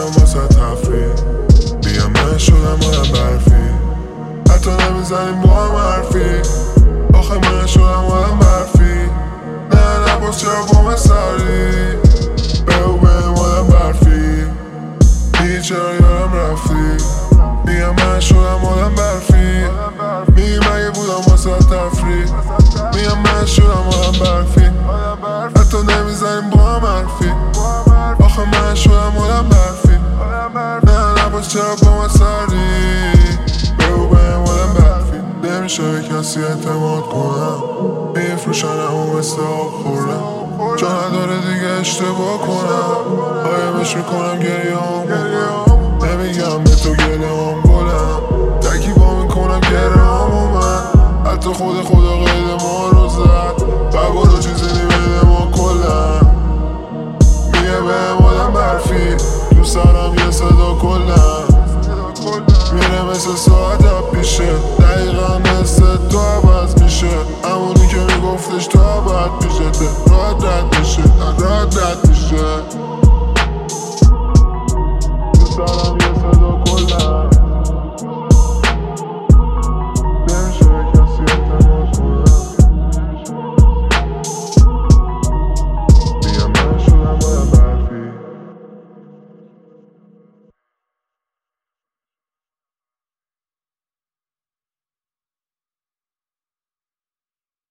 بیام واسه تفریح، بیا من شدم آدم برفی، حتی نمیزنیم با هم حرفی، آخه من شدم آدم برفی. نه باز چرا با من سری بگو بهم آدم برفی، دیگه چرا یادم رفتی، بیا من شدم آدم برفی، میگی مگه بودم واسه تفریح، میگم من شدم آدم برفی، حتی نمیزنیم با هم حرفی، آخه من شدم آدم برفی. نه باز چرا با من سری بگو بهم آدم برفی. نمیشه به کسی اعتماد کنم، میفروشنم و مثل آب خوردم، جا نداره دیگه اشتباه کنم، قایمش میکنم گریه همون، نمیگم به تو گله هم گلم، تکیبا میکنم گره همون، من حتی خدا قید ما رو زد، قبول چیزی نمیده ما کلم، میگه بهم آدم برفی، تو سرم یه صدا کلم میره مثل ساعت پیشه، دقیقا مثل تو عوض میشه، همونی که میگفتش تو عوض پیشته.